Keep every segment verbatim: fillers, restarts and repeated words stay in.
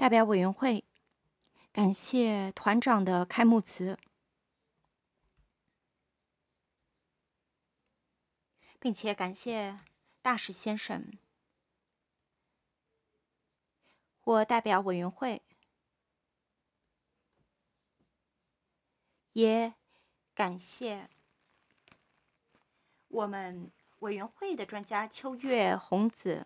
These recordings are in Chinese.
代表委员会感谢团长的开幕词，并且感谢大使先生。我代表委员会也感谢我们委员会的专家秋月红子，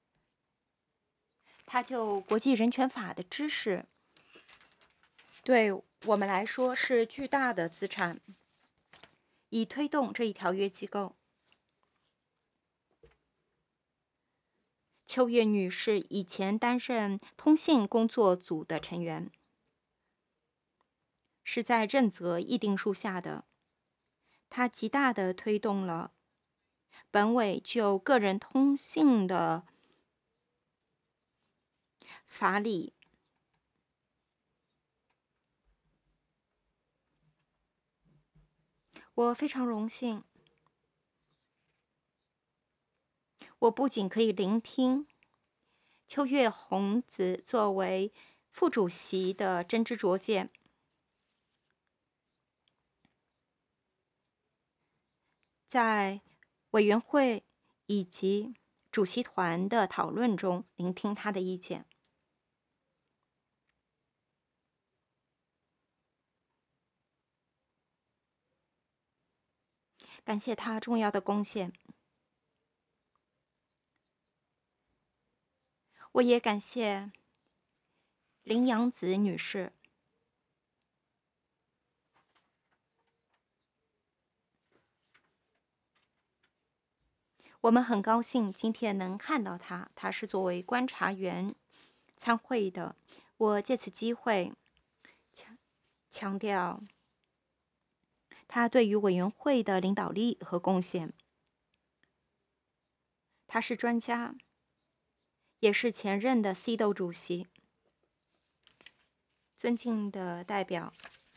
他就国际人权法的知识对我们来说是巨大的资产，以推动这一条约机构。秋月女士以前担任通信工作组的成员，是在任泽议定书下的，她极大地推动了本委就个人通信的法理。我非常荣幸，我不仅可以聆听秋月红子作为副主席的真知灼见，在委员会以及主席团的讨论中聆听他的意见，感谢他重要的贡献。我也感谢林洋子女士，我们很高兴今天能看到她，她是作为观察员参会的。我借此机会强强调她对于委员会的领导力和贡献。她是专家，也是前任的 C 斗主席。尊敬的代表，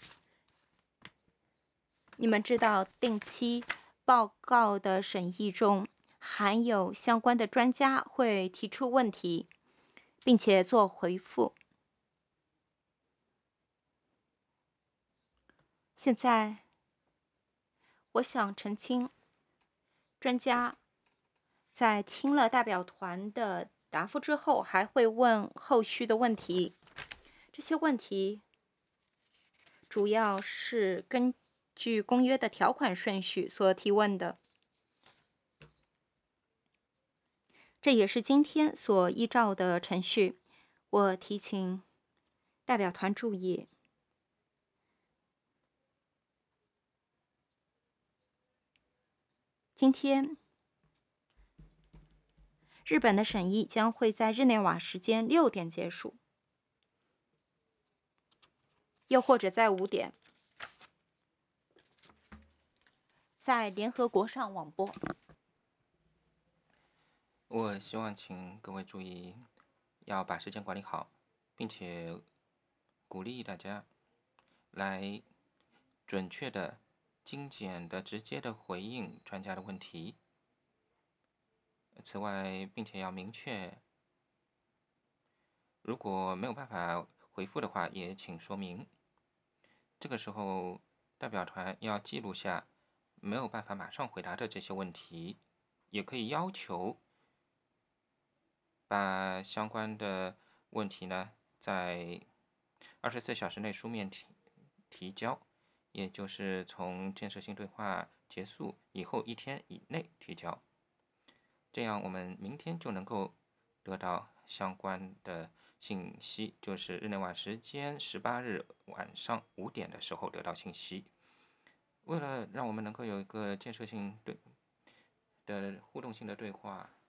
你们知道定期报告的审议中含有相关的专家会提出问题，并且做回复。现在我想澄清，专家在听了代表团的答复之后，还会问后续的问题。这些问题主要是根据公约的条款顺序所提问的，这也是今天所依照的程序。我提醒代表团注意，今天日本的审议将会在日内瓦时间六点结束，又或者在五点，在联合国上网播。 我希望请各位注意，要把时间管理好，并且鼓励大家来准确的、精简的、直接的回应专家的问题。此外，并且要明确，如果没有办法回复的话，也请说明。这个时候，代表团要记录下没有办法马上回答的这些问题，也可以要求把相关的问题呢，在二十四小时内书面提提交，也就是从建设性对话结束以后一天以内提交。这样我们明天就能够得到相关的信息，就是日内瓦时间十八日晚上五点的时候得到信息。为了让我们能够有一个建设性对的互动性的对话，